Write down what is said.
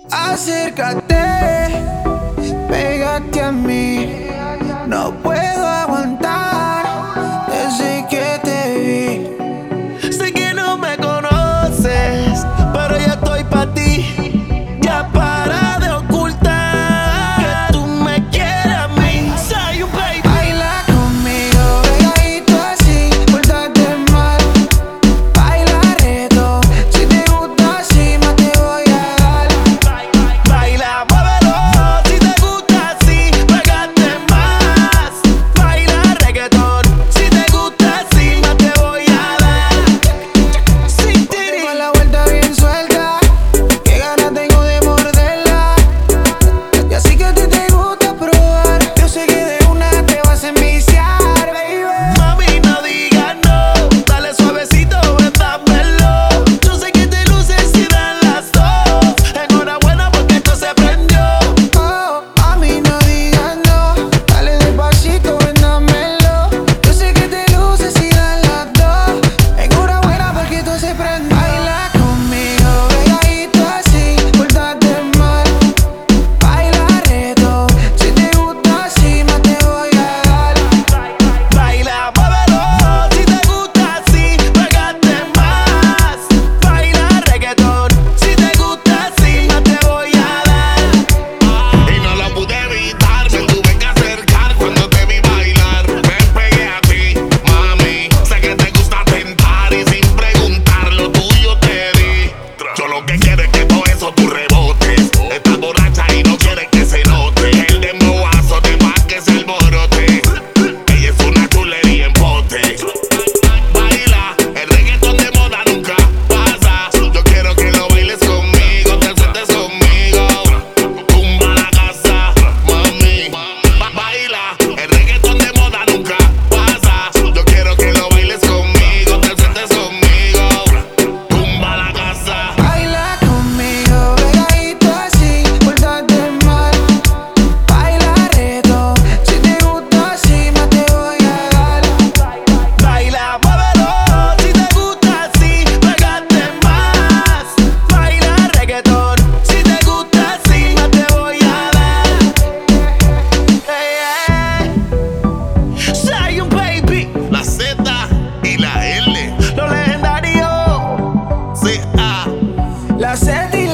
Acércate, pégate a mí. No puedo aguantar desde que te vi. Sé que no me conoces, pero ya estoy pa' ti. Ya para de ocultar que tú me quieres a mí. Soy un baby. Baila conmigo, pegadito así, pórtate mal. Baila reto, si te gusta así, más te voy a dar. Baila, muévelo, si te gusta así, pégate más. Baila reggaetón, si te gusta así, más te voy a dar. Sin ti tengo la vuelta bien suelta, qué ganas tengo de morderla. Y así que a ti te gusta probar, yo sé que de una te vas a enviciar, baby. Mami, no digas no, dale suavecito, ven, dámelo. Yo sé que te luces y dan las dos. Enhorabuena porque esto se prendió. Oh, mami, no digas no, dale despacito, ven, dámelo. Yo sé que te luces y dan las dos. Enhorabuena porque esto se prendió. Baila conmigo, pegadito así, pórtate mal. Baila reto, si te gusta así, más te voy a dar. Baila, muévelo, si te gusta así, pégate más. Baila reggaetón, si te gusta así, más te voy a dar. Y no lo pude evitar, me tuve que acercar cuando te vi bailar. Me pegué a ti, mami. Sé que te gusta tentar y sin preguntar lo tuyo te di. Yo lo que quiero es que todo eso tú rebotes. Estás borracha y no quieres que se note. El demboazo de más que se alborote. Ella es una chulería en pote. Baila, el reggaetón de moda nunca pasa. Yo quiero que lo bailes conmigo, te sientes conmigo. Tumba la casa, mami. Baila, el reggaetón de moda nunca pasa. Yo quiero que lo bailes conmigo, te sientes conmigo. Tumba la casa. Baila conmigo, pegadito así, pórtate mal. Baila reto, si te gusta así, más te voy a dar. Baila, muévelo, si te gusta así, pégate más. Baila reggaetón, si te gusta así, más te voy a dar. Soy un baby, La Z y la L. lo legendario. C-A. La sed